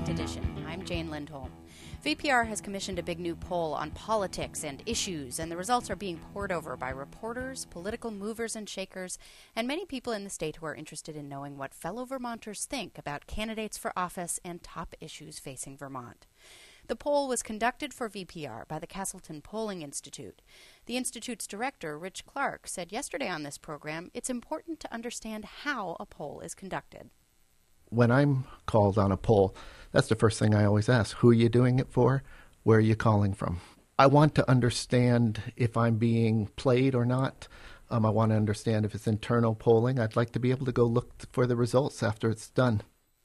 Vermont Edition. I'm Jane Lindholm. VPR has commissioned a big new poll on politics and issues, and the results are being pored over by reporters, political movers and shakers, and many people in the state who are interested in knowing what fellow Vermonters think about candidates for office and top issues facing Vermont. The poll was conducted for VPR by the Castleton Polling Institute. The Institute's director, Rich Clark, said yesterday on this program it's important to understand how a poll is conducted. When I'm called on a poll, that's the first thing I always ask. Who are you doing it for? Where are you calling from? I want to understand if I'm being played or not. I want to understand if it's internal polling. I'd like to be able to go look for the results after it's done.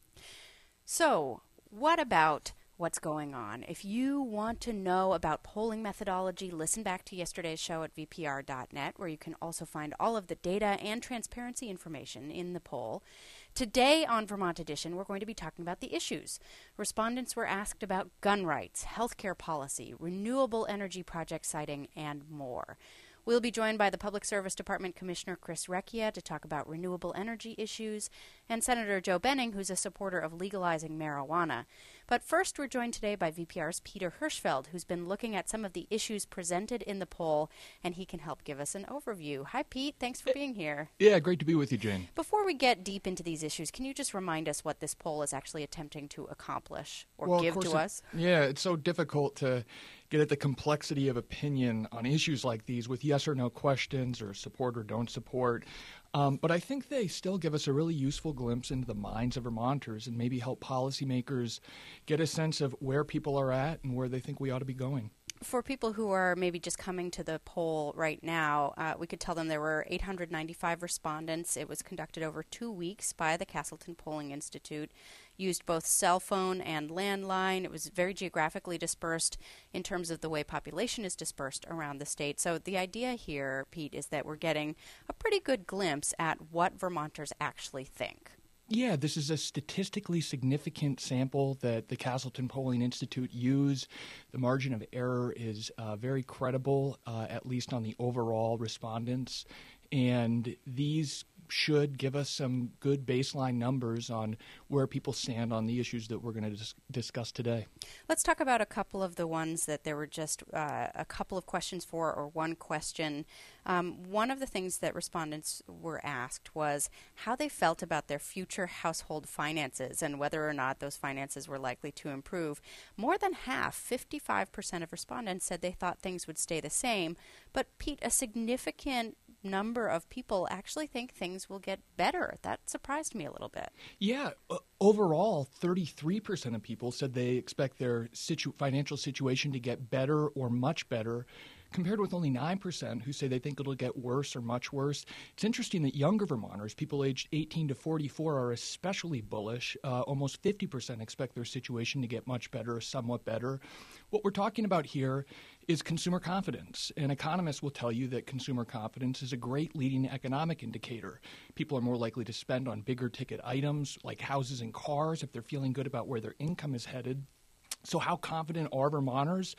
So, what about what's going on? If you want to know about polling methodology, listen back to yesterday's show at vpr.net, where you can also find all of the data and transparency information in the poll. Today on Vermont Edition, we're going to be talking about the issues. Respondents were asked about gun rights, healthcare policy, renewable energy project siting, and more. We'll be joined by the Public Service Department Commissioner Chris Recchia to talk about renewable energy issues, and Senator Joe Benning, who's a supporter of legalizing marijuana. But first, we're joined today by VPR's Peter Hirschfeld, who's been looking at some of the issues presented in the poll, and he can help give us an overview. Hi, Pete. Thanks for being here. Yeah, great to be with you, Jane. Before we get deep into these issues, can you just remind us what this poll is actually attempting to accomplish or give to us? Yeah, it's so difficult to get at the complexity of opinion on issues like these with yes or no questions or support or don't support. But I think they still give us a really useful glimpse into the minds of Vermonters and maybe help policymakers get a sense of where people are at and where they think we ought to be going. For people who are maybe just coming to the poll right now, we could tell them there were 895 respondents. It was conducted over 2 weeks by the Castleton Polling Institute, used both cell phone and landline. It was very geographically dispersed in terms of the way population is dispersed around the state. So the idea here, Pete, is that we're getting a pretty good glimpse at what Vermonters actually think. Yeah, this is a statistically significant sample that the Castleton Polling Institute used. The margin of error is very credible, at least on the overall respondents. And these should give us some good baseline numbers on where people stand on the issues that we're going to discuss today. Let's talk about a couple of the ones that there were just a couple of questions for, or one question. One of the things that respondents were asked was how they felt about their future household finances and whether or not those finances were likely to improve. More than half, 55% of respondents, said they thought things would stay the same. But, Pete, a significant number of people actually think things will get better. That surprised me a little bit. Yeah. Overall, 33% of people said they expect their financial situation to get better or much better, compared with only 9% who say they think it'll get worse or much worse. It's interesting that younger Vermonters, people aged 18 to 44, are especially bullish. Almost 50% expect their situation to get much better or somewhat better. What we're talking about here is consumer confidence. And economists will tell you that consumer confidence is a great leading economic indicator. People are more likely to spend on bigger ticket items like houses and cars if they're feeling good about where their income is headed. So how confident are Vermonters?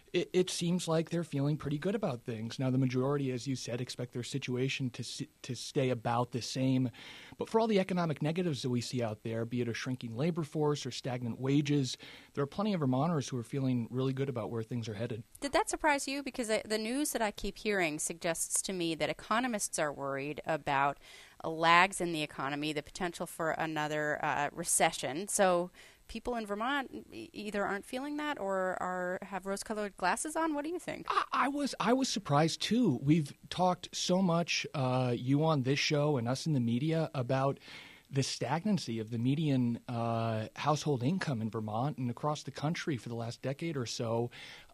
It seems like they're feeling pretty good about things. Now, the majority, as you said, expect their situation to stay about the same. But for all the economic negatives that we see out there, be it a shrinking labor force or stagnant wages, there are plenty of Vermonters who are feeling really good about where things are headed. Did that surprise you? Because the news that I keep hearing suggests to me that economists are worried about lags in the economy, the potential for another recession. So people in Vermont either aren't feeling that or have rose-colored glasses on. What do you think? I was surprised, too. We've talked so much, you on this show and us in the media, about the stagnancy of the median household income in Vermont and across the country for the last decade or so.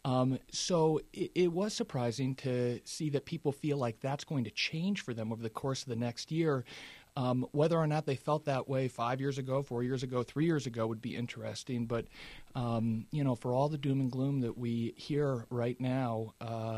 So it was surprising to see that people feel like that's going to change for them over the course of the next year. Whether or not they felt that way 5 years ago, 4 years ago, 3 years ago would be interesting. But, for all the doom and gloom that we hear right now,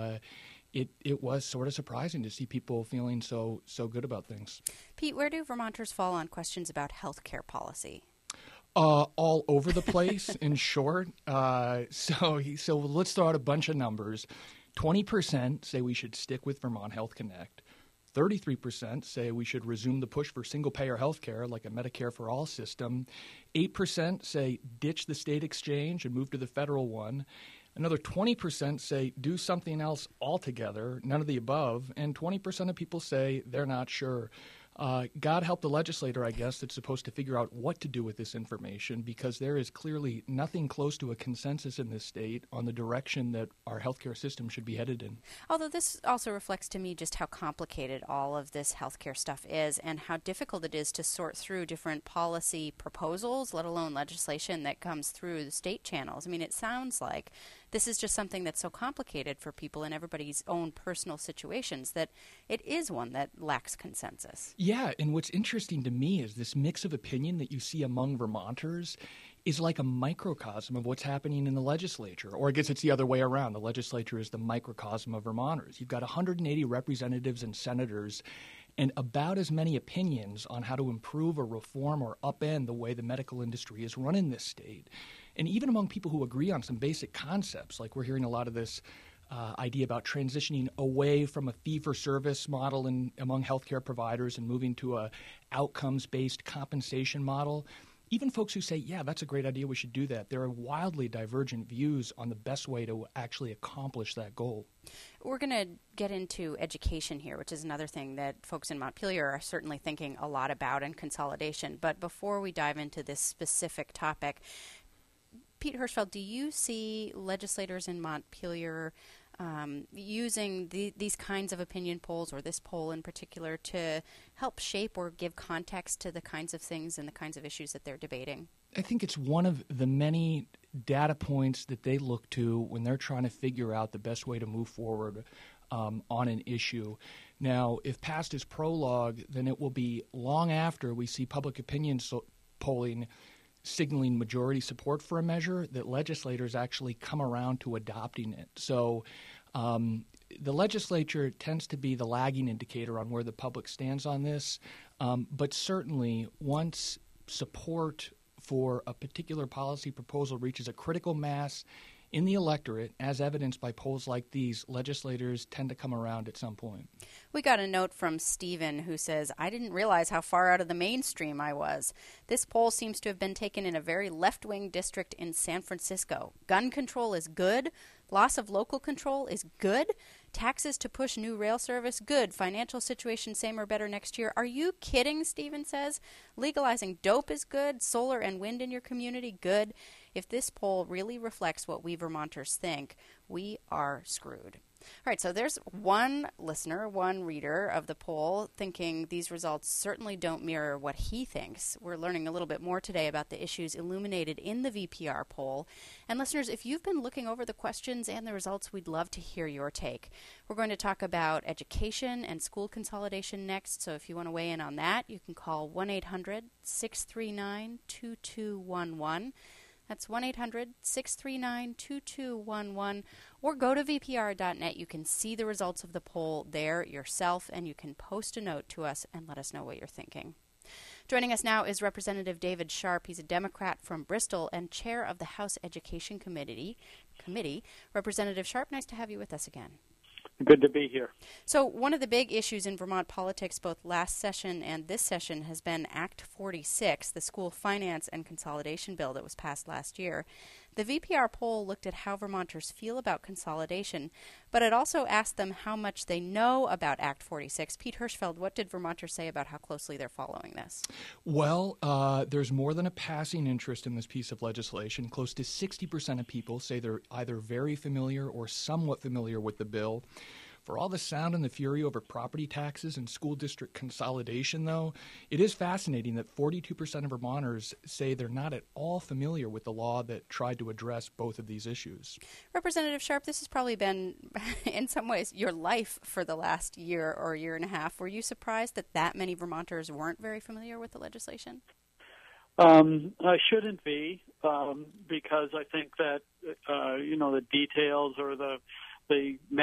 it was sort of surprising to see people feeling so good about things. Pete, where do Vermonters fall on questions about health care policy? All over the place, in short. So let's throw out a bunch of numbers. 20% say we should stick with Vermont Health Connect. 33% say we should resume the push for single-payer health care, like a Medicare for All system. 8% say ditch the state exchange and move to the federal one. Another 20% say do something else altogether, none of the above. And 20% of people say they're not sure. God help the legislator, I guess, that's supposed to figure out what to do with this information, because there is clearly nothing close to a consensus in this state on the direction that our healthcare system should be headed in. Although this also reflects to me just how complicated all of this healthcare stuff is and how difficult it is to sort through different policy proposals, let alone legislation that comes through the state channels. I mean, it sounds like this is just something that's so complicated for people in everybody's own personal situations that it is one that lacks consensus. Yeah, and what's interesting to me is this mix of opinion that you see among Vermonters is like a microcosm of what's happening in the legislature. Or I guess it's the other way around. The legislature is the microcosm of Vermonters. You've got 180 representatives and senators and about as many opinions on how to improve or reform or upend the way the medical industry is run in this state. And even among people who agree on some basic concepts, like we're hearing a lot of this idea about transitioning away from a fee-for-service model among healthcare providers and moving to a outcomes-based compensation model. Even folks who say, yeah, that's a great idea, we should do that, there are wildly divergent views on the best way to actually accomplish that goal. We're going to get into education here, which is another thing that folks in Montpelier are certainly thinking a lot about in consolidation. But before we dive into this specific topic, Pete Hirschfeld, do you see legislators in Montpelier using these kinds of opinion polls, or this poll in particular, to help shape or give context to the kinds of things and the kinds of issues that they're debating? I think it's one of the many data points that they look to when they're trying to figure out the best way to move forward on an issue. Now, if past is prologue, then it will be long after we see public opinion polling signaling majority support for a measure that legislators actually come around to adopting it. So the legislature tends to be the lagging indicator on where the public stands on this, but certainly once support for a particular policy proposal reaches a critical mass in the electorate, as evidenced by polls like these, legislators tend to come around at some point. We got a note from Stephen who says, I didn't realize how far out of the mainstream I was. This poll seems to have been taken in a very left-wing district in San Francisco. Gun control is good. Loss of local control is good. Taxes to push new rail service, good. Financial situation, same or better next year. Are you kidding, Stephen says? Legalizing dope is good. Solar and wind in your community, good. If this poll really reflects what we Vermonters think, we are screwed. All right, so there's one listener, one reader of the poll thinking these results certainly don't mirror what he thinks. We're learning a little bit more today about the issues illuminated in the VPR poll. And listeners, if you've been looking over the questions and the results, we'd love to hear your take. We're going to talk about education and school consolidation next, so if you want to weigh in on that, you can call 1-800-639-2211. That's 1-800-639-2211, or go to vpr.net. You can see the results of the poll there yourself, and you can post a note to us and let us know what you're thinking. Joining us now is Representative David Sharp. He's a Democrat from Bristol and chair of the House Education Committee. Representative Sharp, nice to have you with us again. Good to be here. So one of the big issues in Vermont politics, both last session and this session, has been Act 46, the school finance and consolidation bill that was passed last year. The VPR poll looked at how Vermonters feel about consolidation, but it also asked them how much they know about Act 46. Pete Hirschfeld, what did Vermonters say about how closely they're following this? Well, there's more than a passing interest in this piece of legislation. Close to 60% of people say they're either very familiar or somewhat familiar with the bill. For all the sound and the fury over property taxes and school district consolidation, though, it is fascinating that 42% of Vermonters say they're not at all familiar with the law that tried to address both of these issues. Representative Sharp, this has probably been, in some ways, your life for the last year or year and a half. Were you surprised that many Vermonters weren't very familiar with the legislation? I shouldn't be, because I think that, the details or the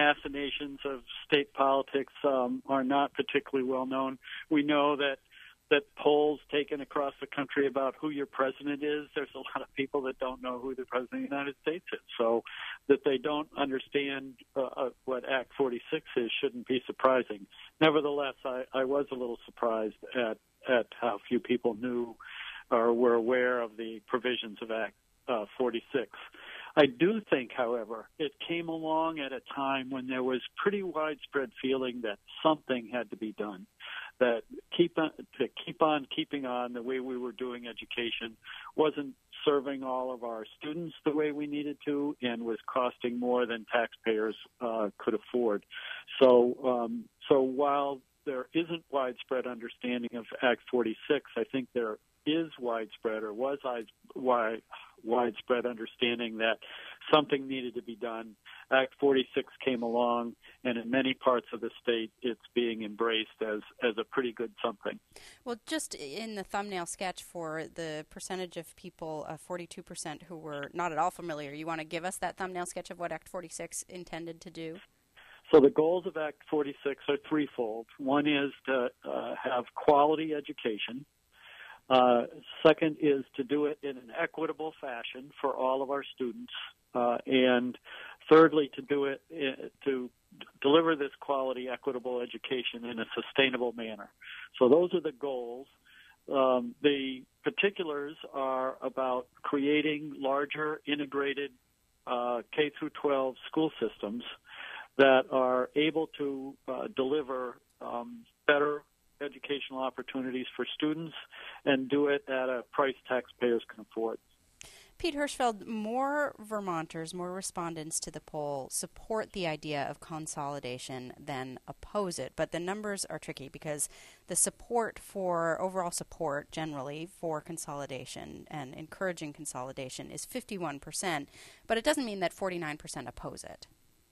machinations of state politics are not particularly well known. We know that that polls taken across the country about who your president is, there's a lot of people that don't know who the president of the United States is. So that they don't understand what Act 46 is shouldn't be surprising. Nevertheless, I was a little surprised at how few people knew or were aware of the provisions of Act 46. I do think, however, it came along at a time when there was pretty widespread feeling that something had to be done, that keep on keeping on the way we were doing education wasn't serving all of our students the way we needed to and was costing more than taxpayers could afford. So while there isn't widespread understanding of Act 46, I think there is widespread or was widespread understanding that something needed to be done. Act 46 came along, and in many parts of the state, it's being embraced as a pretty good something. Well, just in the thumbnail sketch for the percentage of people, 42% who were not at all familiar, you want to give us that thumbnail sketch of what Act 46 intended to do? So the goals of Act 46 are threefold. One is to have quality education. Second is to do it in an equitable fashion for all of our students. And thirdly, to do it, to deliver this quality, equitable education in a sustainable manner. So those are the goals. The particulars are about creating larger integrated K through 12 school systems that are able to deliver better educational opportunities for students and do it at a price taxpayers can afford. Pete Hirschfeld, more Vermonters, more respondents to the poll support the idea of consolidation than oppose it. But the numbers are tricky because the overall support generally for consolidation and encouraging consolidation is 51%, but it doesn't mean that 49% oppose it.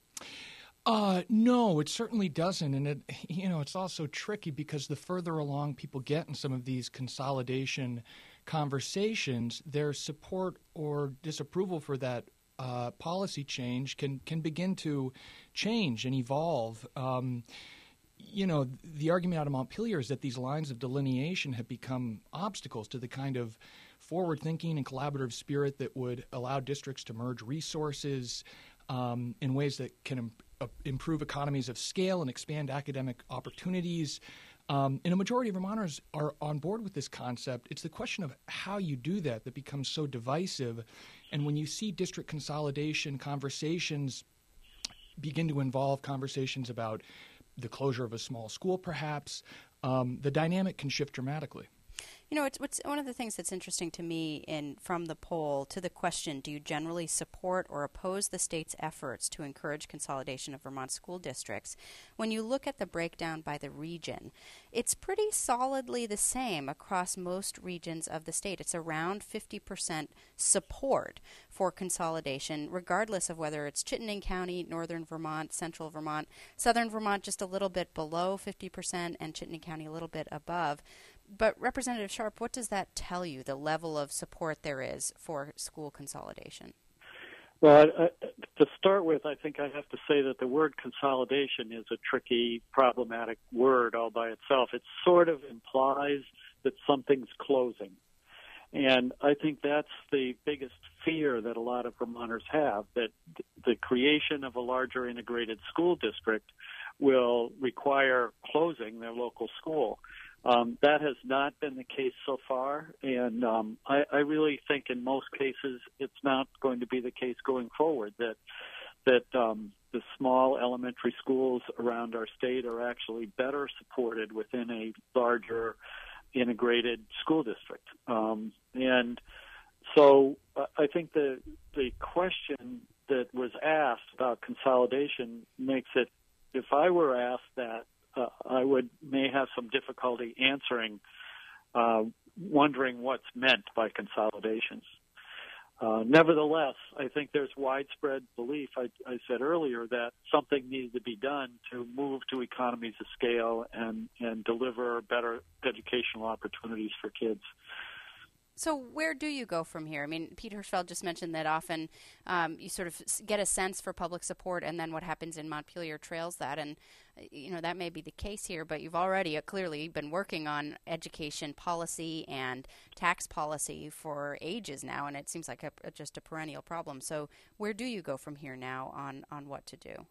No, it certainly doesn't. And it's also tricky because the further along people get in some of these consolidation conversations, their support or disapproval for that policy change can begin to change and evolve. The argument out of Montpelier is that these lines of delineation have become obstacles to the kind of forward-thinking and collaborative spirit that would allow districts to merge resources in ways that can improve economies of scale and expand academic opportunities. And a majority of Vermonters are on board with this concept. It's the question of how you do that becomes so divisive. And when you see district consolidation conversations begin to involve conversations about the closure of a small school, perhaps, the dynamic can shift dramatically. It's one of the things that's interesting to me from the poll to the question, do you generally support or oppose the state's efforts to encourage consolidation of Vermont school districts? When you look at the breakdown by the region, it's pretty solidly the same across most regions of the state. It's around 50% support for consolidation, regardless of whether it's Chittenden County, Northern Vermont, Central Vermont, Southern Vermont just a little bit below 50%, and Chittenden County a little bit above. But Representative Sharp, what does that tell you, the level of support there is for school consolidation? Well, to start with, I think I have to say that the word consolidation is a tricky, problematic word all by itself. It sort of implies that something's closing. And I think that's the biggest fear that a lot of Vermonters have, that the creation of a larger integrated school district will require closing their local school. That has not been the case so far, and I really think in most cases it's not going to be the case going forward, that the small elementary schools around our state are actually better supported within a larger integrated school district. And so I think the question that was asked about consolidation makes it, if I were asked that, I may have some difficulty answering, wondering what's meant by consolidations. Nevertheless, I think there's widespread belief, I said earlier, that something needed to be done to move to economies of scale and deliver better educational opportunities for kids. So where do you go from here? I mean, Pete Hirschfeld just mentioned that often you sort of get a sense for public support, and then what happens in Montpelier trails that. And that may be the case here, but you've already clearly been working on education policy and tax policy for ages now, and it seems like just a perennial problem. So where do you go from here now on what to do?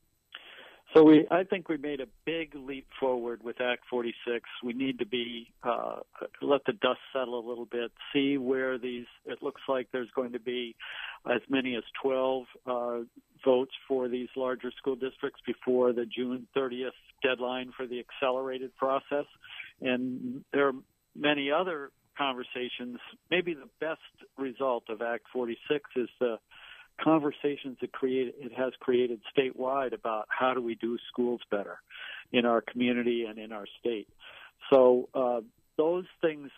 So I think we made a big leap forward with Act 46. We need to let the dust settle a little bit, see where it looks like there's going to be as many as 12 votes for these larger school districts before the June 30th deadline for the accelerated process. And there are many other conversations. Maybe the best result of Act 46 is the conversations it has created statewide about how do we do schools better in our community and in our state. So those things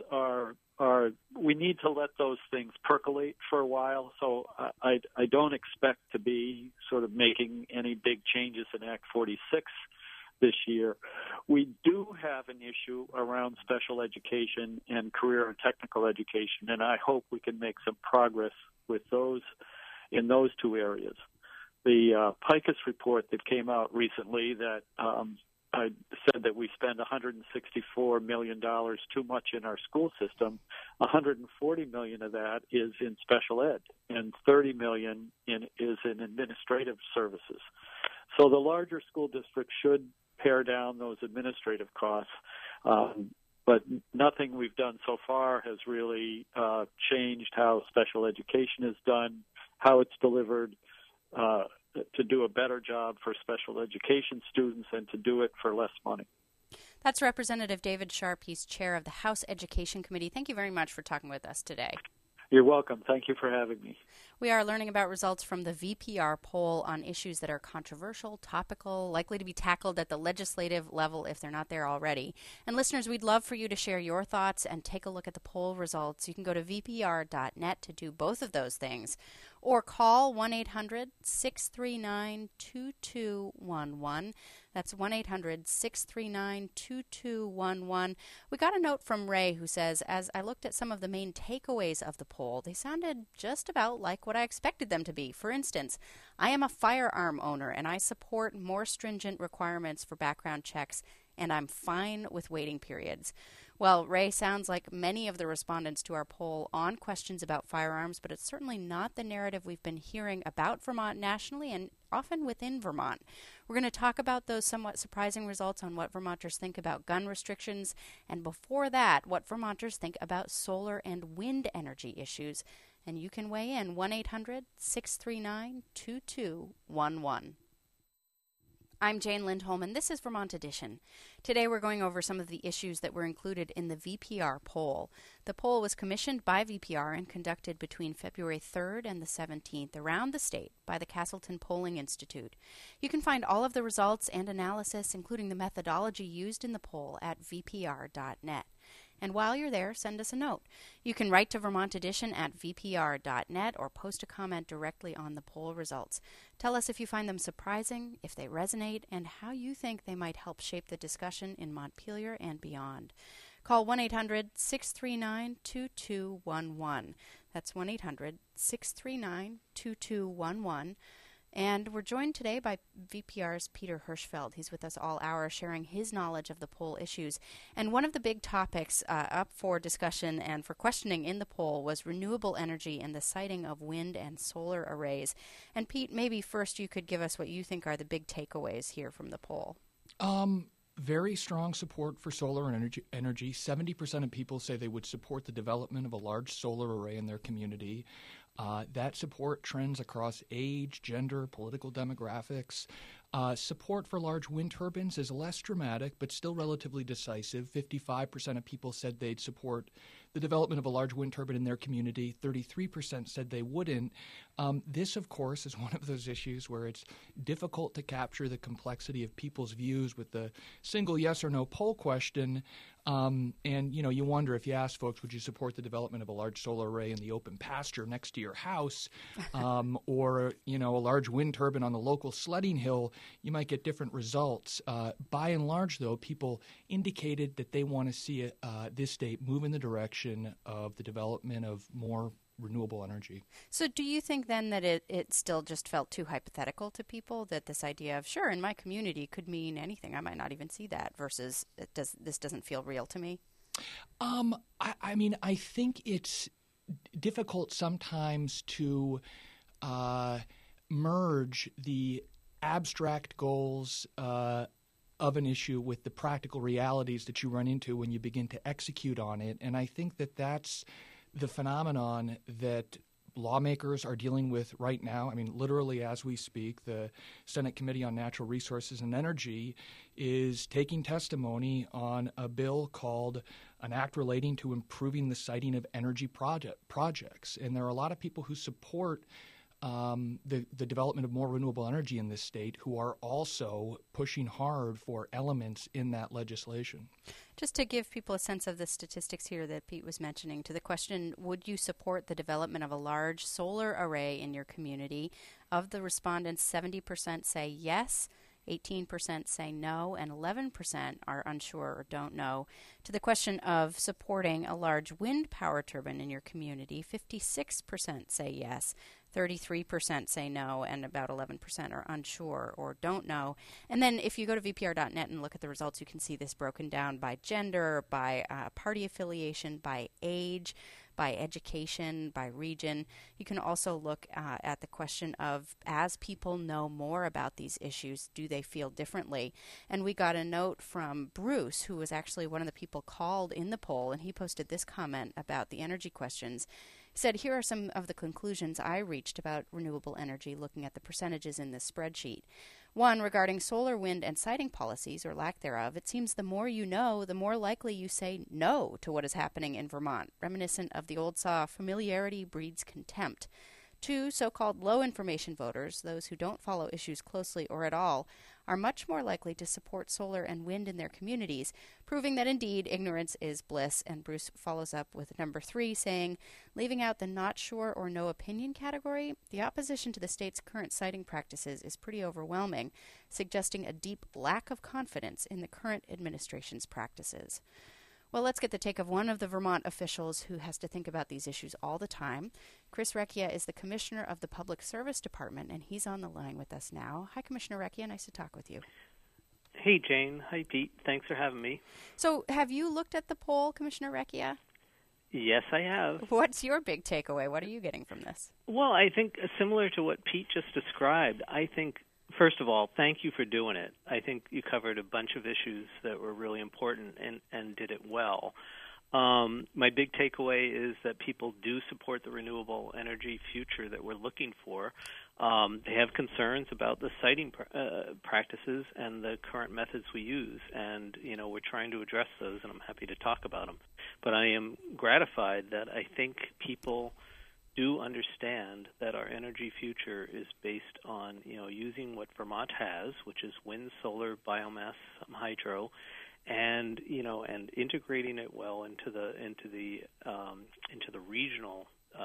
we need to let those things percolate for a while. So I don't expect to be sort of making any big changes in Act 46 this year. We do have an issue around special education and career and technical education, and I hope we can make some progress with those in those two areas. The PICUS report that came out recently that I said that we spend $164 million too much in our school system. $140 million of that is in special ed, and $30 million is in administrative services. So the larger school districts should pare down those administrative costs. But nothing we've done so far has really changed how special education is done, how it's delivered, to do a better job for special education students and to do it for less money. That's Representative David Sharp. He's chair of the House Education Committee. Thank you very much for talking with us today. You're welcome. Thank you for having me. We are learning about results from the VPR poll on issues that are controversial, topical, likely to be tackled at the legislative level if they're not there already. And listeners, we'd love for you to share your thoughts and take a look at the poll results. You can go to vpr.net to do both of those things, or call 1-800-639-2211. That's 1-800-639-2211. We got a note from Ray who says, as I looked at some of the main takeaways of the poll, they sounded just about like what I expected them to be. For instance, I am a firearm owner and I support more stringent requirements for background checks, and I'm fine with waiting periods. Well, Ray sounds like many of the respondents to our poll on questions about firearms, but it's certainly not the narrative we've been hearing about Vermont nationally and often within Vermont. We're going to talk about those somewhat surprising results on what Vermonters think about gun restrictions, and before that, what Vermonters think about solar and wind energy issues. And you can weigh in 1-800-639-2211. I'm Jane Lindholm, and this is Vermont Edition. Today we're going over some of the issues that were included in the VPR poll. The poll was commissioned by VPR and conducted between February 3rd and the 17th around the state by the Castleton Polling Institute. You can find all of the results and analysis, including the methodology used in the poll, at vpr.net. And while you're there, send us a note. You can write to Vermont Edition at vpr.net or post a comment directly on the poll results. Tell us if you find them surprising, if they resonate, and how you think they might help shape the discussion in Montpelier and beyond. Call 1-800-639-2211. That's 1-800-639-2211. And we're joined today by VPR's Peter Hirschfeld. He's with us all hour sharing his knowledge of the poll issues. And one of the big topics up for discussion and for questioning in the poll was renewable energy and the siting of wind and solar arrays. And Pete, maybe first you could give us what you think are the big takeaways here from the poll. Very strong support for solar energy. 70% of people say they would support the development of a large solar array in their community. That support trends across age, gender, political demographics. Support for large wind turbines is less dramatic, but still relatively decisive. 55% of people said they'd support the development of a large wind turbine in their community. 33% said they wouldn't. This, of course, is one of those issues where it's difficult to capture the complexity of people's views with the single yes or no poll question. And, you wonder if you ask folks, would you support the development of a large solar array in the open pasture next to your house or, a large wind turbine on the local sledding hill, you might get different results. By and large, though, people indicated that they want to see this state move in the direction of the development of more renewable energy. So do you think then that it still just felt too hypothetical to people, that this idea of, sure, in my community could mean anything, I might not even see that, versus this doesn't feel real to me? I mean, I think it's difficult sometimes to merge the abstract goals of an issue with the practical realities that you run into when you begin to execute on it. And I think that that's the phenomenon that lawmakers are dealing with right now. I mean, literally as we speak, the Senate Committee on Natural Resources and Energy is taking testimony on a bill called an act relating to improving the siting of energy projects. And there are a lot of people who support the development of more renewable energy in this state who are also pushing hard for elements in that legislation. Just to give people a sense of the statistics here that Pete was mentioning, to the question, would you support the development of a large solar array in your community? Of the respondents, 70% say yes, 18% say no, and 11% are unsure or don't know. To the question of supporting a large wind power turbine in your community, 56% say yes, 33% say no, and about 11% are unsure or don't know. And then if you go to VPR.net and look at the results, you can see this broken down by gender, by party affiliation, by age, by education, by region. You can also look at the question of, as people know more about these issues, do they feel differently? And we got a note from Bruce, who was actually one of the people called in the poll, and he posted this comment about the energy questions. He said, here are some of the conclusions I reached about renewable energy looking at the percentages in this spreadsheet. One, regarding solar, wind, and siting policies, or lack thereof, it seems the more you know, the more likely you say no to what is happening in Vermont, reminiscent of the old saw, familiarity breeds contempt. Two, so-called low-information voters, those who don't follow issues closely or at all, are much more likely to support solar and wind in their communities, proving that indeed ignorance is bliss. And Bruce follows up with number 3, saying, leaving out the not sure or no opinion category, the opposition to the state's current siting practices is pretty overwhelming, suggesting a deep lack of confidence in the current administration's practices. Well, let's get the take of one of the Vermont officials who has to think about these issues all the time. Chris Recchia is the Commissioner of the Public Service Department, and he's on the line with us now. Hi, Commissioner Recchia. Nice to talk with you. Hey, Jane. Hi, Pete. Thanks for having me. So have you looked at the poll, Commissioner Recchia? Yes, I have. What's your big takeaway? What are you getting from this? Well, I think similar to what Pete just described, I think, first of all, thank you for doing it. I think you covered a bunch of issues that were really important and did it well. My big takeaway is that people do support the renewable energy future that we're looking for. They have concerns about the siting practices and the current methods we use, and we're trying to address those, and I'm happy to talk about them. But I am gratified that I think people do understand that our energy future is based on using what Vermont has, which is wind, solar, biomass, some hydro, and integrating it well into the regional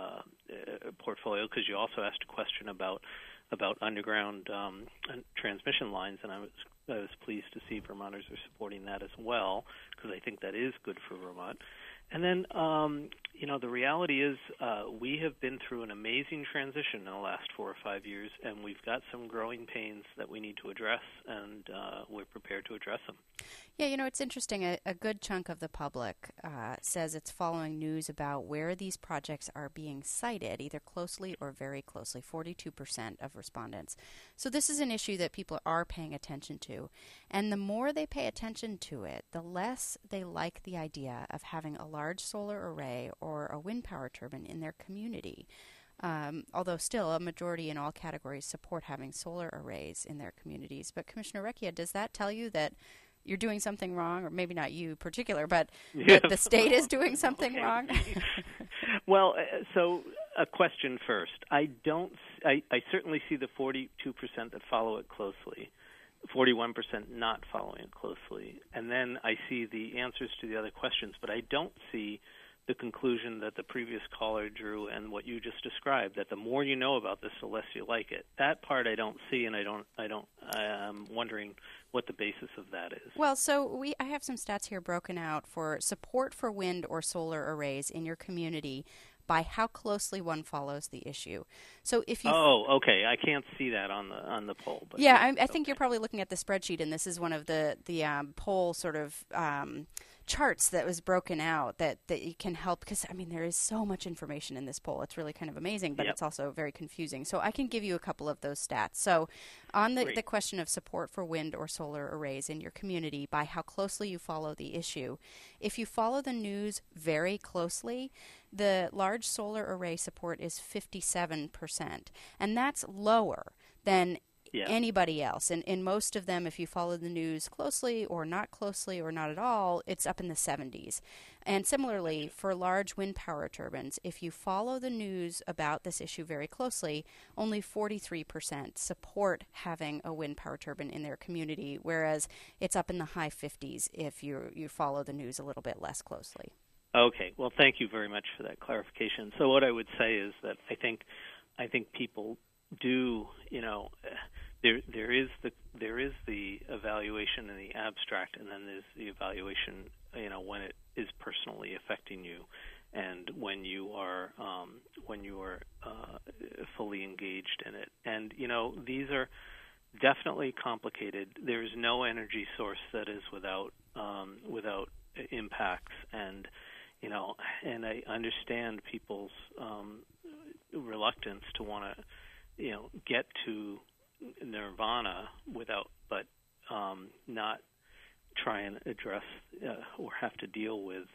portfolio. Because you also asked a question about underground transmission lines, and I was pleased to see Vermonters are supporting that as well, because I think that is good for Vermont. And then, the reality is we have been through an amazing transition in the last 4 or 5 years, and we've got some growing pains that we need to address, and we're prepared to address them. Yeah, it's interesting. A good chunk of the public says it's following news about where these projects are being sited, either closely or very closely, 42% of respondents. So this is an issue that people are paying attention to. And the more they pay attention to it, the less they like the idea of having a large solar array or a wind power turbine in their community. Although still a majority in all categories support having solar arrays in their communities. But Commissioner Recchia, does that tell you that you're doing something wrong, or maybe not you in particular, but that the state is doing something wrong? Well, so a question first. I certainly see the 42% that follow it closely, 41% not following it closely, and then I see the answers to the other questions, but I don't see the conclusion that the previous caller drew and what you just described, that the more you know about this, the less you like it. That part I don't see, and I'm wondering what the basis of that is. Well, so I have some stats here broken out for support for wind or solar arrays in your community by how closely one follows the issue. So if you okay, I can't see that on the poll. But yeah, I think you're probably looking at the spreadsheet, and this is one of the poll sort of charts that was broken out that you can help, because I mean there is so much information in this poll. It's really kind of amazing, but it's also very confusing. So I can give you a couple of those stats. So on the question of support for wind or solar arrays in your community by how closely you follow the issue, if you follow the news very closely, the large solar array support is 57%, and that's lower than anybody else. And in most of them, if you follow the news closely or not at all, it's up in the 70s. And similarly, for large wind power turbines, if you follow the news about this issue very closely, only 43% support having a wind power turbine in their community, whereas it's up in the high 50s if you follow the news a little bit less closely. Okay. Well, thank you very much for that clarification. So what I would say is that I think people do, there is the evaluation in the abstract, and then there's the evaluation, when it is personally affecting you, and when you are fully engaged in it. And these are definitely complicated. There's no energy source that is without impacts, and and I understand people's reluctance to want to get to nirvana but not try and address or have to deal with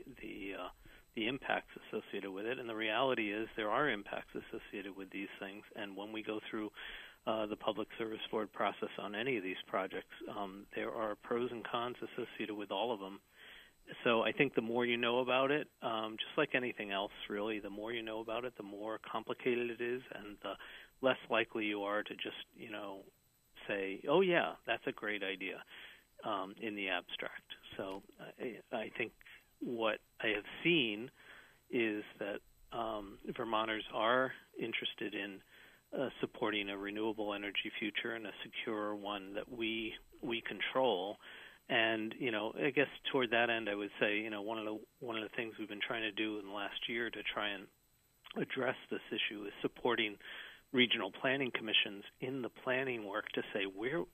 the impacts associated with it. And the reality is there are impacts associated with these things, and when we go through the Public Service Board process on any of these projects, there are pros and cons associated with all of them. So I think the more you know about it, just like anything else, really, the more you know about it, the more complicated it is, and the less likely you are to just, say, oh, yeah, that's a great idea in the abstract. So I think what I have seen is that Vermonters are interested in supporting a renewable energy future and a secure one that we control. And I guess toward that end, I would say one of the things we've been trying to do in the last year to try and address this issue is supporting regional planning commissions in the planning work to say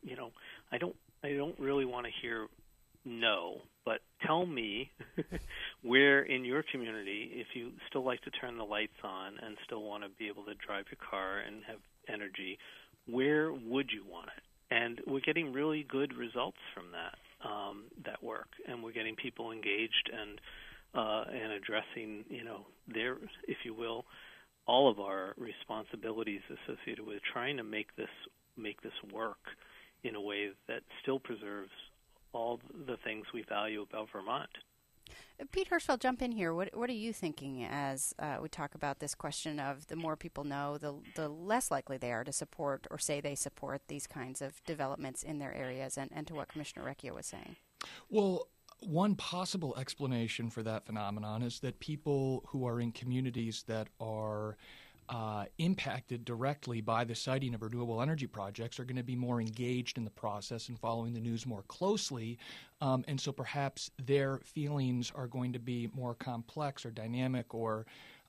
I don't really want to hear no, but tell me where in your community, if you still like to turn the lights on and still want to be able to drive your car and have energy, where would you want it? And we're getting really good results from that work, and we're getting people engaged and addressing, their, if you will, all of our responsibilities associated with trying to make this work in a way that still preserves all the things we value about Vermont. Pete Hirschfeld, jump in here. What are you thinking as we talk about this question of the more people know, the less likely they are to support or say they support these kinds of developments in their areas, and to what Commissioner Recchia was saying? Well, one possible explanation for that phenomenon is that people who are in communities that are impacted directly by the siting of renewable energy projects are going to be more engaged in the process and following the news more closely. And so perhaps their feelings are going to be more complex or dynamic or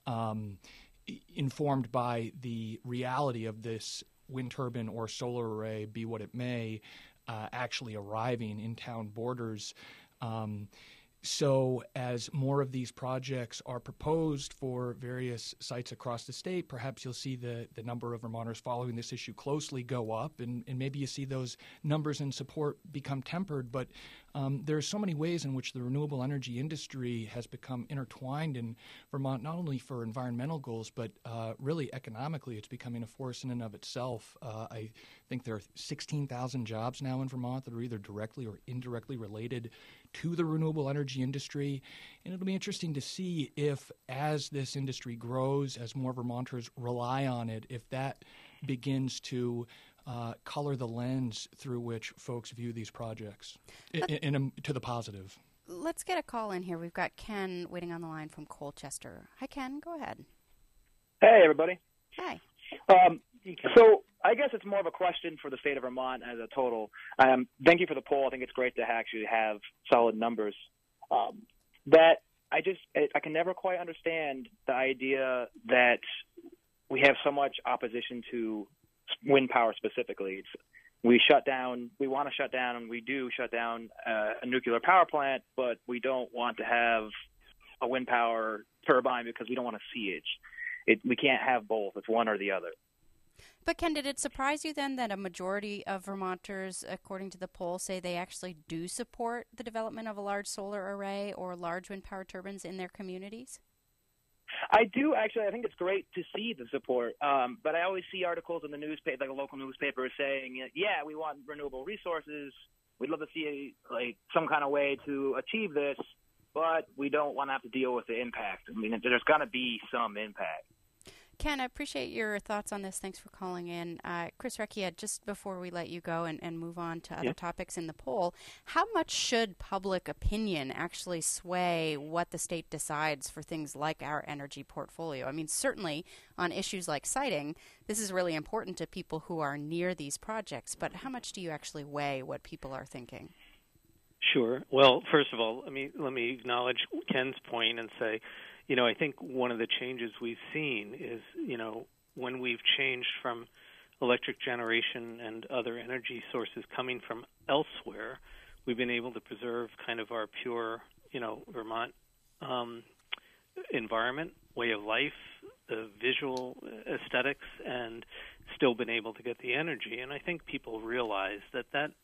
informed by the reality of this wind turbine or solar array, be what it may, actually arriving in town borders. So as more of these projects are proposed for various sites across the state, perhaps you'll see the number of Vermonters following this issue closely go up, and maybe you see those numbers in support become tempered. But there are so many ways in which the renewable energy industry has become intertwined in Vermont, not only for environmental goals, but really economically. It's becoming a force in and of itself. I think there are 16,000 jobs now in Vermont that are either directly or indirectly related to the renewable energy industry. And it'll be interesting to see if, as this industry grows, as more Vermonters rely on it, if that begins to color the lens through which folks view these projects to the positive. Let's get a call in here. We've got Ken waiting on the line from Colchester. Hi, Ken. Go ahead. Hey, everybody. Hi. So I guess it's more of a question for the state of Vermont as a total. Thank you for the poll. I think it's great to actually have solid numbers. That I can never quite understand the idea that we have so much opposition to wind power specifically. We want to shut down, and we do shut down a nuclear power plant, but we don't want to have a wind power turbine because we don't want to siege. We can't have both. It's one or the other. But Ken, did it surprise you then that a majority of Vermonters, according to the poll, say they actually do support the development of a large solar array or large wind power turbines in their communities? I do, actually. I think it's great to see the support. But I always see articles in the newspaper, like a local newspaper, saying, yeah, we want renewable resources. We'd love to see some kind of way to achieve this, but we don't want to have to deal with the impact. I mean, there's going to be some impact. Ken, I appreciate your thoughts on this. Thanks for calling in. Chris Recchia, just before we let you go and move on to other topics in the poll, how much should public opinion actually sway what the state decides for things like our energy portfolio? I mean, certainly on issues like siting, this is really important to people who are near these projects, but how much do you actually weigh what people are thinking? Sure. Well, first of all, let me acknowledge Ken's point and say, I think one of the changes we've seen is, when we've changed from electric generation and other energy sources coming from elsewhere, we've been able to preserve kind of our pure, Vermont environment, way of life, the visual aesthetics, and still been able to get the energy. And I think people realize that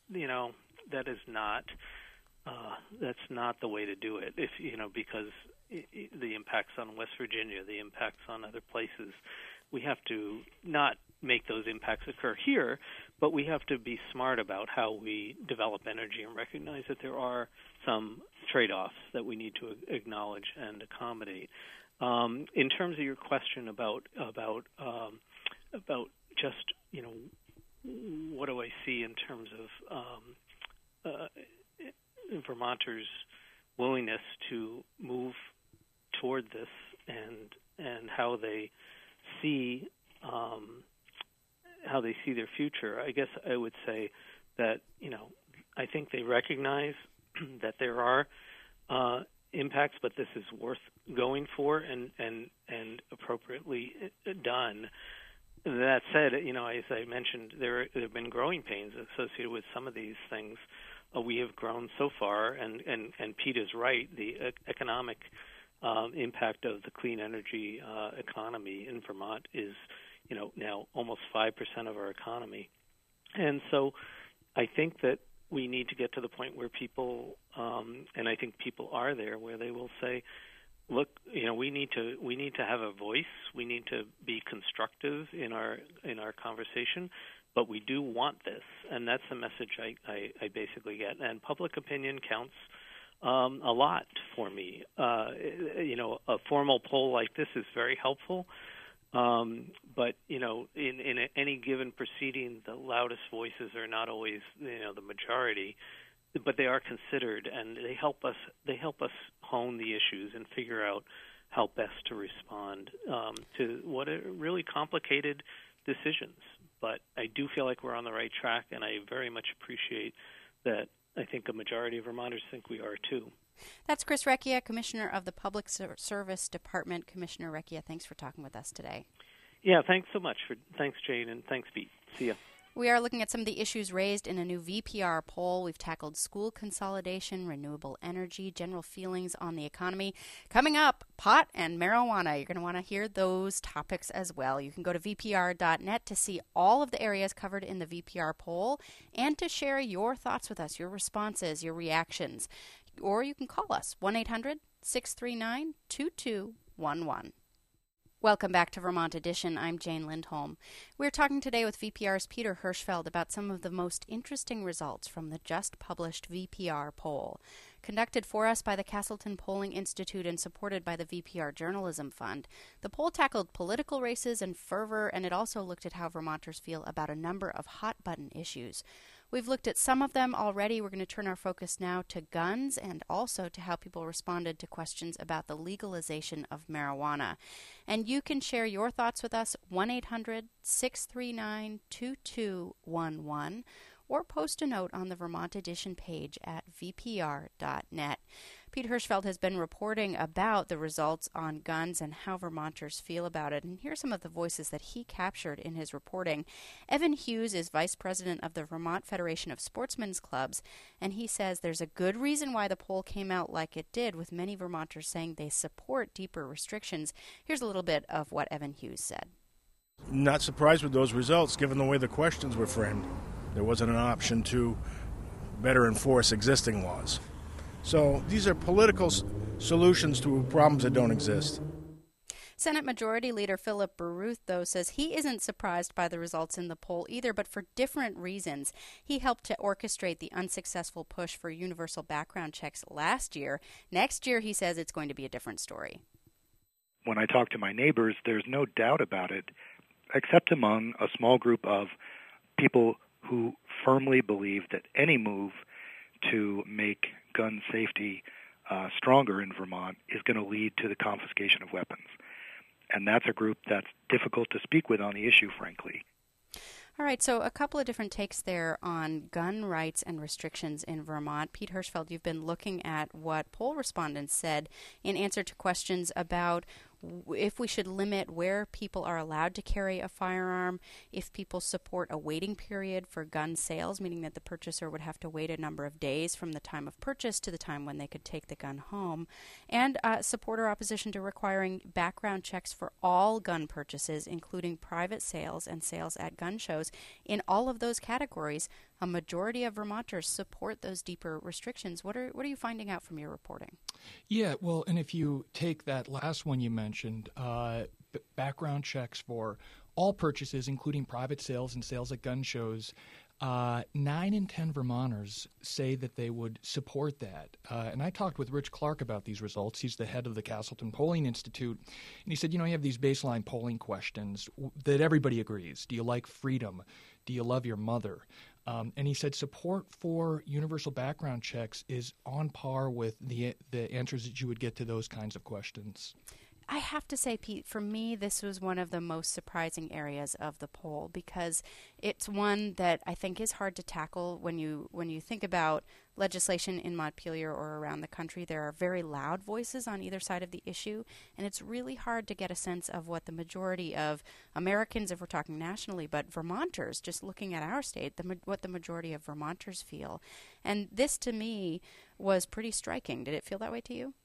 is not that's not the way to do it. Because the impacts on West Virginia, the impacts on other places, we have to not make those impacts occur here, but we have to be smart about how we develop energy and recognize that there are some trade-offs that we need to acknowledge and accommodate. In terms of your question about just what do I see in terms of Vermonters' willingness to move toward this and how they see their future, I guess I would say that I think they recognize that there are impacts, but this is worth going for and appropriately done. That said, as I mentioned, there have been growing pains associated with some of these things. We have grown so far, and Pete is right. The economic impact of the clean energy economy in Vermont is, now almost 5% of our economy. And so I think that we need to get to the point where people, and I think people are there, where they will say, look, we need to have a voice. We need to be constructive in our conversation, but we do want this, and that's the message I basically get. And public opinion counts a lot for me. A formal poll like this is very helpful, but in any given proceeding, the loudest voices are not always the majority, but they are considered, and they help us hone the issues and figure out how best to respond to what are really complicated decisions. But I do feel like we're on the right track, and I very much appreciate that. I think a majority of Vermonters think we are too. That's Chris Recchia, Commissioner of the Public Service Department. Commissioner Recchia, thanks for talking with us today. Yeah, thanks so much. Thanks, Jane, and thanks, Pete. See ya. We are looking at some of the issues raised in a new VPR poll. We've tackled school consolidation, renewable energy, general feelings on the economy. Coming up, pot and marijuana. You're going to want to hear those topics as well. You can go to vpr.net to see all of the areas covered in the VPR poll and to share your thoughts with us, your responses, your reactions. Or you can call us, 1-800-639-2211. Welcome back to Vermont Edition. I'm Jane Lindholm. We're talking today with VPR's Peter Hirschfeld about some of the most interesting results from the just published VPR poll. Conducted for us by the Castleton Polling Institute and supported by the VPR Journalism Fund, the poll tackled political races and fervor, and it also looked at how Vermonters feel about a number of hot-button issues. We've looked at some of them already. We're going to turn our focus now to guns and also to how people responded to questions about the legalization of marijuana. And you can share your thoughts with us, 1-800-639-2211, or post a note on the Vermont Edition page at vpr.net. Pete Hirschfeld has been reporting about the results on guns and how Vermonters feel about it. And here's some of the voices that he captured in his reporting. Evan Hughes is vice president of the Vermont Federation of Sportsmen's Clubs, and he says there's a good reason why the poll came out like it did, with many Vermonters saying they support deeper restrictions. Here's a little bit of what Evan Hughes said. Not surprised with those results, given the way the questions were framed. There wasn't an option to better enforce existing laws. So these are political solutions to problems that don't exist. Senate Majority Leader Philip Baruth, though, says he isn't surprised by the results in the poll either, but for different reasons. He helped to orchestrate the unsuccessful push for universal background checks last year. Next year, he says it's going to be a different story. When I talk to my neighbors, there's no doubt about it, except among a small group of people who firmly believe that any move to make gun safety stronger in Vermont is going to lead to the confiscation of weapons. And that's a group that's difficult to speak with on the issue, frankly. All right, so a couple of different takes there on gun rights and restrictions in Vermont. Pete Hirschfeld, you've been looking at what poll respondents said in answer to questions about if we should limit where people are allowed to carry a firearm, if people support a waiting period for gun sales, meaning that the purchaser would have to wait a number of days from the time of purchase to the time when they could take the gun home, and support or opposition to requiring background checks for all gun purchases, including private sales and sales at gun shows. In all of those categories, a majority of Vermonters support those deeper restrictions. What are you finding out from your reporting? Yeah, well, and if you take that last one you mentioned, background checks for all purchases, including private sales and sales at gun shows, 9 in 10 Vermonters say that they would support that. And I talked with Rich Clark about these results. He's the head of the Castleton Polling Institute. And he said, you have these baseline polling questions that everybody agrees. Do you like freedom? Do you love your mother? And he said support for universal background checks is on par with the answers that you would get to those kinds of questions. I have to say, Pete, for me, this was one of the most surprising areas of the poll because it's one that I think is hard to tackle when you think about legislation in Montpelier or around the country. There are very loud voices on either side of the issue, and it's really hard to get a sense of what the majority of Americans, if we're talking nationally, but Vermonters, just looking at our state, what the majority of Vermonters feel. And this, to me, was pretty striking. Did it feel that way to you?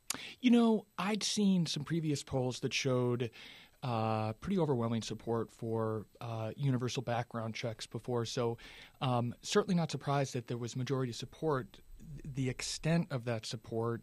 I'd seen some previous polls that showed pretty overwhelming support for universal background checks before, so certainly not surprised that there was majority support. The extent of that support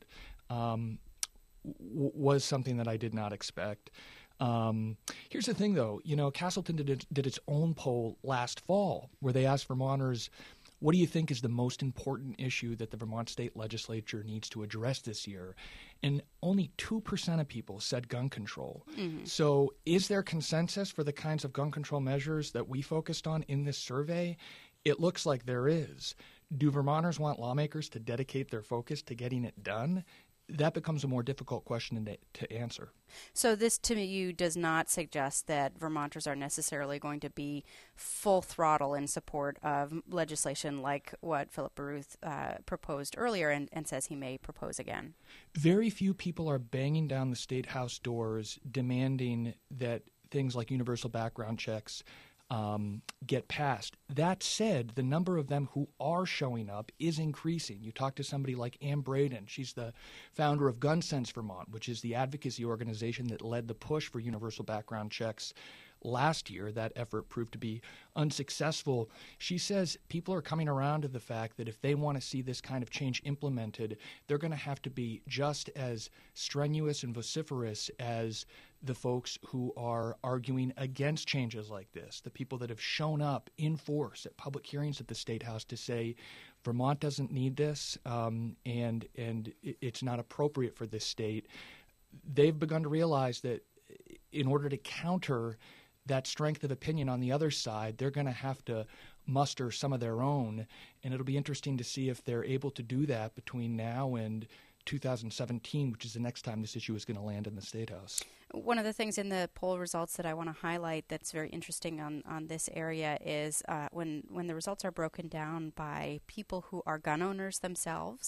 was something that I did not expect. Here's the thing, though. Castleton did its own poll last fall where they asked Vermonters, what do you think is the most important issue that the Vermont State Legislature needs to address this year? And only 2% of people said gun control. Mm-hmm. So is there consensus for the kinds of gun control measures that we focused on in this survey? It looks like there is. Do Vermonters want lawmakers to dedicate their focus to getting it done? That becomes a more difficult question to answer. So this, to you, does not suggest that Vermonters are necessarily going to be full throttle in support of legislation like what Philip Baruth proposed earlier and says he may propose again. Very few people are banging down the State House doors demanding that things like universal background checks get passed. That said, the number of them who are showing up is increasing. You talk to somebody like Ann Braden. She's the founder of Gun Sense Vermont, which is the advocacy organization that led the push for universal background checks last year. That effort proved to be unsuccessful. She says people are coming around to the fact that if they want to see this kind of change implemented, they're going to have to be just as strenuous and vociferous as the folks who are arguing against changes like this, the people that have shown up in force at public hearings at the State House to say Vermont doesn't need this and it's not appropriate for this state. They've begun to realize that in order to counter that strength of opinion on the other side, they're going to have to muster some of their own, and it'll be interesting to see if they're able to do that between now and 2017, which is the next time this issue is going to land in the State House. One of the things in the poll results that I want to highlight that's very interesting on this area is when the results are broken down by people who are gun owners themselves,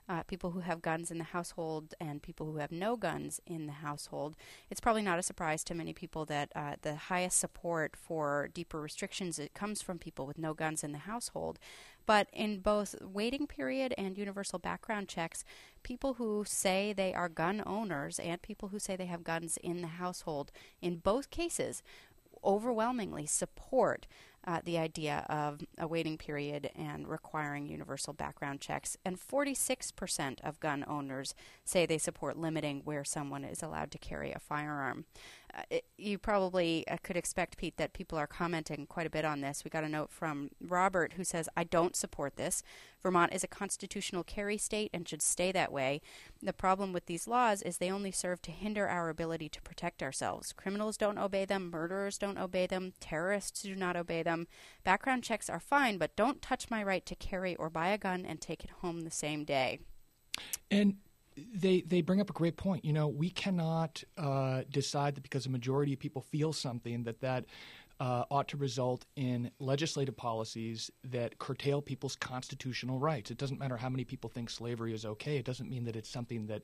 people who have guns in the household and people who have no guns in the household. It's probably not a surprise to many people that the highest support for deeper restrictions, it comes from people with no guns in the household. But in both waiting period and universal background checks, people who say they are gun owners and people who say they have guns in the household, in both cases, overwhelmingly support the idea of a waiting period and requiring universal background checks. And 46% of gun owners say they support limiting where someone is allowed to carry a firearm. You probably could expect, Pete, that people are commenting quite a bit on this. We got a note from Robert who says, I don't support this. Vermont is a constitutional carry state and should stay that way. The problem with these laws is they only serve to hinder our ability to protect ourselves. Criminals don't obey them. Murderers don't obey them. Terrorists do not obey them. Background checks are fine, but don't touch my right to carry or buy a gun and take it home the same day. And they bring up a great point. You know, we cannot decide that because a majority of people feel something that ought to result in legislative policies that curtail people's constitutional rights. It doesn't matter how many people think slavery is okay. It doesn't mean that it's something that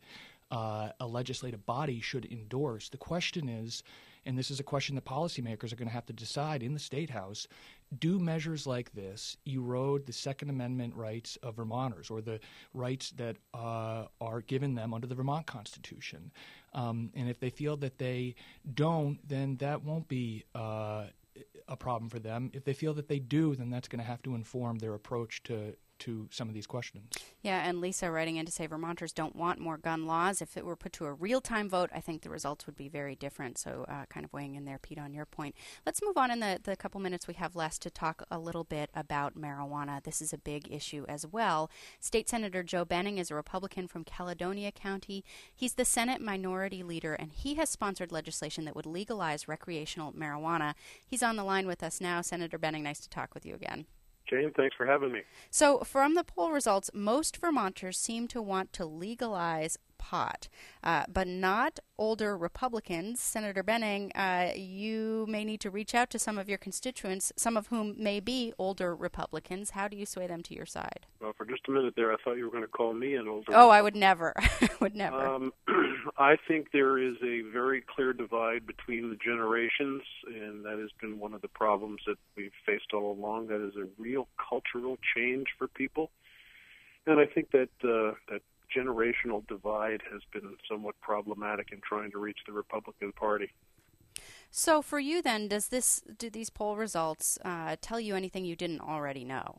a legislative body should endorse. The question is, and this is a question that policymakers are going to have to decide in the State House, do measures like this erode the Second Amendment rights of Vermonters or the rights that are given them under the Vermont Constitution? And if they feel that they don't, then that won't be a problem for them. If they feel that they do, then that's going to have to inform their approach to some of these questions. Yeah, and Lisa writing in to say Vermonters don't want more gun laws. If it were put to a real-time vote, I think the results would be very different. So kind of weighing in there, Pete, on your point. Let's move on in the couple minutes we have left to talk a little bit about marijuana. This is a big issue as well. State Senator Joe Benning is a Republican from Caledonia County. He's the Senate Minority Leader, and he has sponsored legislation that would legalize recreational marijuana. He's on the line with us now. Senator Benning, nice to talk with you again. Jane, thanks for having me. So from the poll results, most Vermonters seem to want to legalize pot, but not older Republicans. Senator Benning, you may need to reach out to some of your constituents, some of whom may be older Republicans. How do you sway them to your side? Well, for just a minute there, I thought you were going to call me an older Oh, I would never. I would never. I think there is a very clear divide between the generations, and that has been one of the problems that we've faced all along. That is a real cultural change for people. And I think that that generational divide has been somewhat problematic in trying to reach the Republican Party. So for you then, do these poll results tell you anything you didn't already know?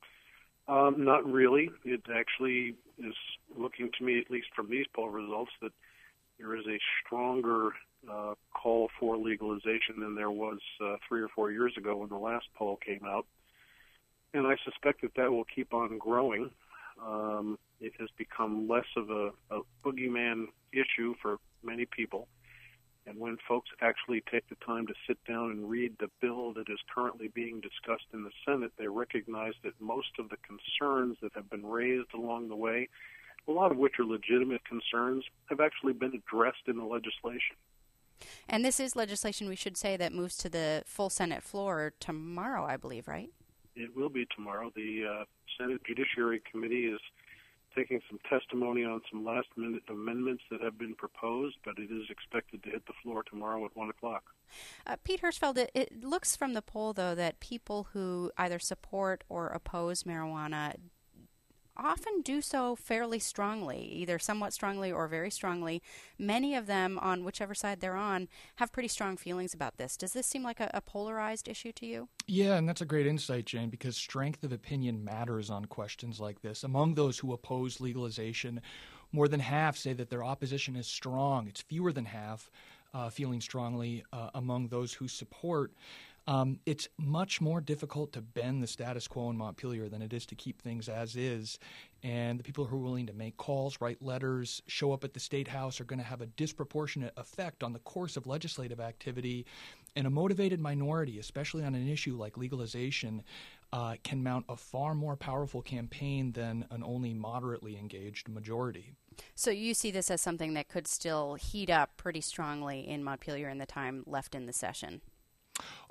Not really. It actually is looking to me, at least from these poll results, that there is a stronger call for legalization than there was 3 or 4 years ago when the last poll came out. And I suspect that will keep on growing. It has become less of a boogeyman issue for many people. And when folks actually take the time to sit down and read the bill that is currently being discussed in the Senate, they recognize that most of the concerns that have been raised along the way, a lot of which are legitimate concerns, have actually been addressed in the legislation. And this is legislation, we should say, that moves to the full Senate floor tomorrow, I believe, right? It will be tomorrow. The Senate Judiciary Committee is taking some testimony on some last-minute amendments that have been proposed, but it is expected to hit the floor tomorrow at 1 o'clock. Pete Hirschfeld, it looks from the poll, though, that people who either support or oppose marijuana often do so fairly strongly, either somewhat strongly or very strongly. Many of them, on whichever side they're on, have pretty strong feelings about this. Does this seem like a polarized issue to you? Yeah, and that's a great insight, Jane, because strength of opinion matters on questions like this. Among those who oppose legalization, more than half say that their opposition is strong. It's fewer than half feeling strongly among those who support. It's much more difficult to bend the status quo in Montpelier than it is to keep things as is. And the people who are willing to make calls, write letters, show up at the State House are going to have a disproportionate effect on the course of legislative activity. And a motivated minority, especially on an issue like legalization, can mount a far more powerful campaign than an only moderately engaged majority. So you see this as something that could still heat up pretty strongly in Montpelier in the time left in the session?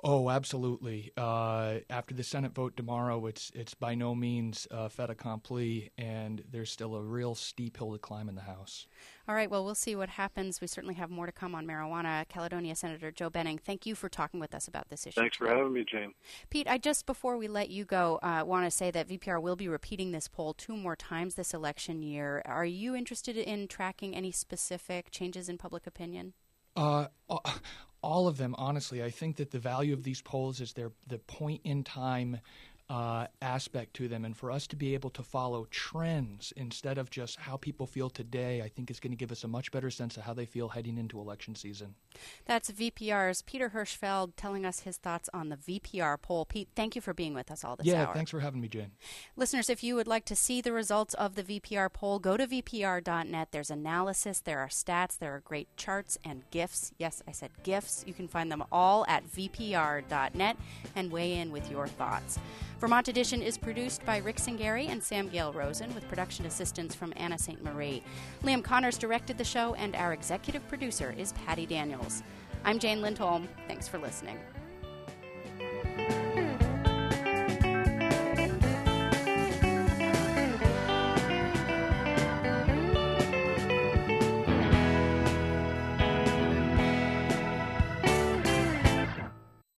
Oh, absolutely. After the Senate vote tomorrow, it's by no means fait accompli, and there's still a real steep hill to climb in the House. All right, well, we'll see what happens. We certainly have more to come on marijuana. Caledonia Senator Joe Benning, thank you for talking with us about this issue. Thanks for having me, Jane. Pete, I just, before we let you go, want to say that VPR will be repeating this poll 2 more times this election year. Are you interested in tracking any specific changes in public opinion? All of them, honestly. I think that the value of these polls is the point in time aspect to them, and for us to be able to follow trends instead of just how people feel today, I think is going to give us a much better sense of how they feel heading into election season. That's VPR's Peter Hirschfeld telling us his thoughts on the VPR poll. Pete, thank you for being with us all this hour. Yeah, thanks for having me, Jane. Listeners, if you would like to see the results of the VPR poll, go to VPR.net. There's analysis, there are stats, there are great charts and GIFs. Yes, I said GIFs. You can find them all at VPR.net and weigh in with your thoughts. Vermont Edition is produced by Rick Singari and Sam Gale Rosen with production assistance from Anna St. Marie. Liam Connors directed the show, and our executive producer is Patty Daniels. I'm Jane Lindholm. Thanks for listening.